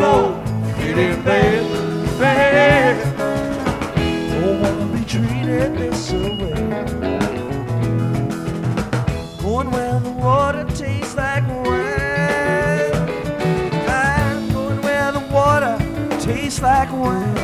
feeling bad, bad. Don't wanna be treated this way. Going where the water tastes like wine. I'm going where the water tastes like wine.